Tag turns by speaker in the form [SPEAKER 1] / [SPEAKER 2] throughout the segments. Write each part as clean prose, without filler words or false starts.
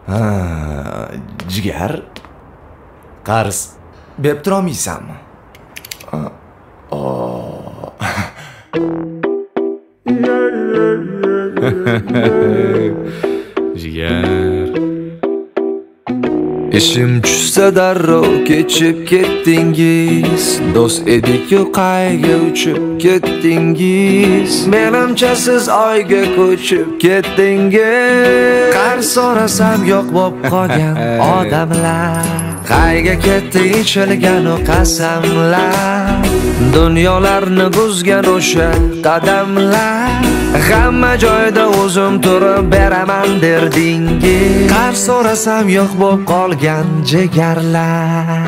[SPEAKER 1] Jigar, qarz berib tura olmaysanmi?
[SPEAKER 2] Jigar, ishim tushsa darrov kechib ketdingiz. Do'st edik-ku qayga uchib ketdingiz. Menimcha siz oyga ko'chib ketdingiz. Qarz so'rasam yo'q bo'lib qolgan odamlar. Qayga ketdi ichilgan o qasamlar. Dunyolarni buzgan o'sha qadamlar. Hamma joyda o'zim turib beraman derdingiz. Qarz so'rasam yo'q bo'lib qolgan jigarlar.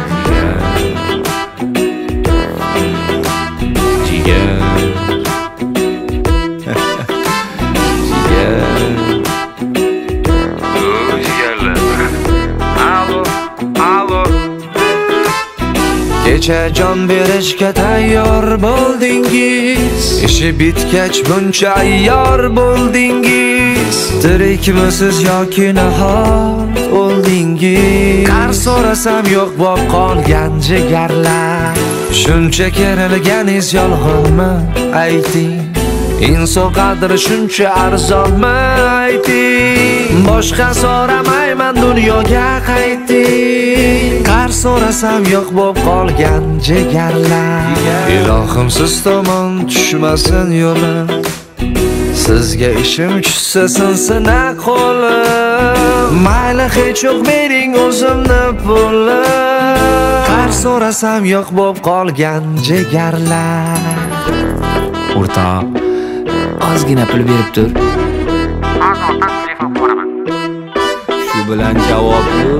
[SPEAKER 2] Kecha jon berishga tayyor bo'ldingiz. Ishi bitgach buncha ayyor bo'ldingiz. Tirikmisiz yoki nahor o'ldingiz. Qarz so'rasam yo'q bo'lib qolgan jigarlar. Shuncha kerilganiz yolg'onmi ayting? Inson qadri shuncha arzonmi ayting? Boshqa so'ramayman dunyoga qayting. Qarz so'rasam yo'q bo'lib qolgan jigarlar. Ilohim siz tomon tushmasin yo'lim. Sizga ishim tushsa sinsin qo'lim. Mayli hech yo'q bering o'zimni pulim. Qarz so'rasam yo'q bo'lib qolgan jigarlar.
[SPEAKER 3] O'rtoq, ozgina pul berib tur.
[SPEAKER 4] Azordan telefon qilaman.
[SPEAKER 3] Shu bilan javob yo'q.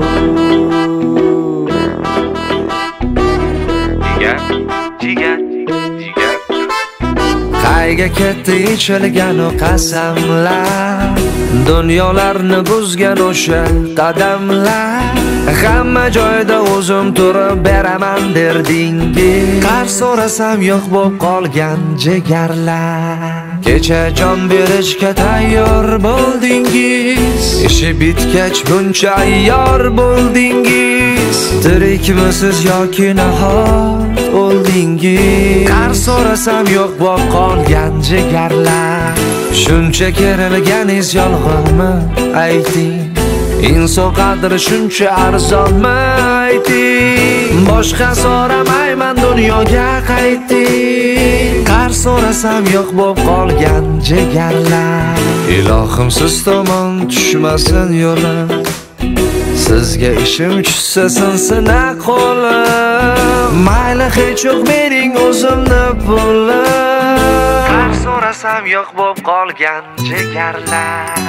[SPEAKER 4] Jigar.
[SPEAKER 2] Qayga ketdi ichilgan o qasamlar. Dunyolarni buzgan o'sha qadamlar. Hamma joyda o'zim turib beraman derdingiz. Qarz so'rasam yo'q bo'lib qolgan jigarlar. Kecha jon berishga tayyor bo'ldingiz. Ishi bitgach buncha ayyor bo'ldingiz. Tirikmisiz yoki nahor o'ldingiz. Qarz so'rasam yo'q bo'lib qolgan jigarlar. Shuncha kerilganiz yolg'onmi ayting? Inson qadri shuncha arzonmi ayting? Boshqa so'ramayman dunyoga qayting. Qarz so'rasam yo'q bo'lib qolgan jigarlar. Ilohim siz tomon tushmasin yo'lim. Sizga ishim tushsa sinsin qo'lim. Mayli hech yo'q bering o'zimni pulim. Qarz so'rasam yo'q bo'lib qolgan jigarlar.